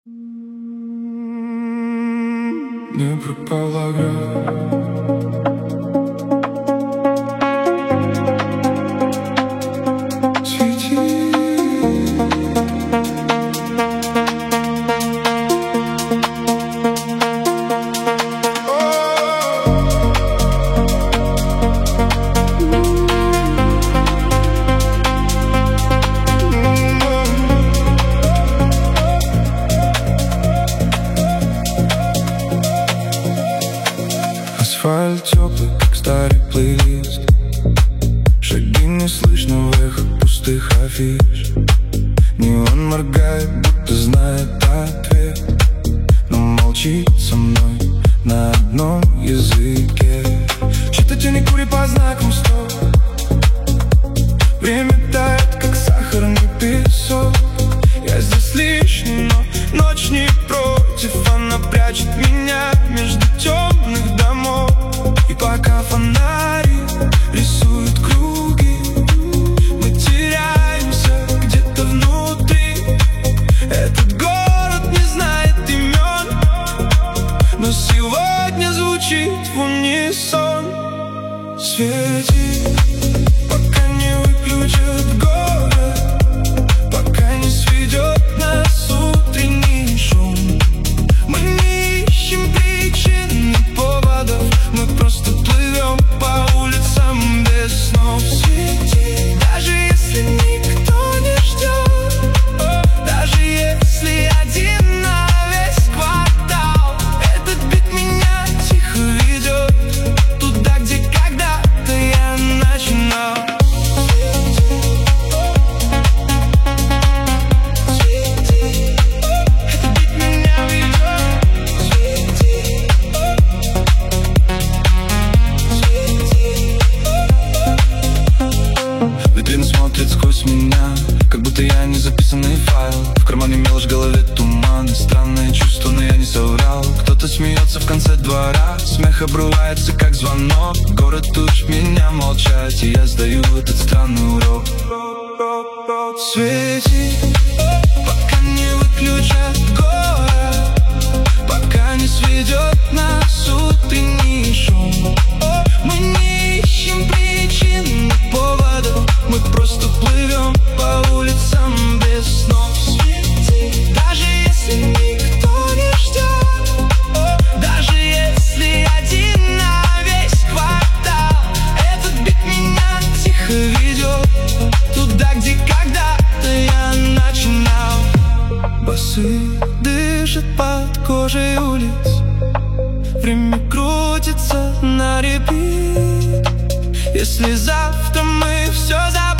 Не пропала свети. Асфальт теплый, как старый плейлист. Шаги не слышно в эхо пустых афиш. Неон моргает, будто знает ответ, но молчит со мной на одном языке. Читать не кури по знакам стоп. Время тает, как сахарный песок. Я здесь лишний, но ночь не против. Она прячет меня между темных домов. И пока фонари рисуют круги, мы теряемся где-то внутри. Этот город не знает имен, но сегодня звучит в унисон. Свети, пока не выключат город, пока не сведет нас утренний шум. Мы не ищем причин и поводов, мы просто плывем по улицам без снов. Свети, даже если никто не ждет, даже если один на весь квартал. Этот бит меня тихо ведет туда, где когда-то я начинал. Витрина смотрит сквозь меня, как будто я не записанный файл. В кармане мелочь, в голове туман. Странное чувство, но я не соврал. Кто-то смеется в конце двора, смех обрывается, как звонок. Город учит меня молчать, и я сдаю этот странный урок. Свети, пока не выключат город, пока не сведет нас утренний шум. Мы не ищем причин и поводов, мы просто плывем по улицам без снов. Свети, даже если никто не ждет, даже если один на весь квартал. Этот бит меня тихо ведет туда, где когда-то я начинал. Басы дышат под кожей улиц, время крутится на репит. Если завтра мы все забудем,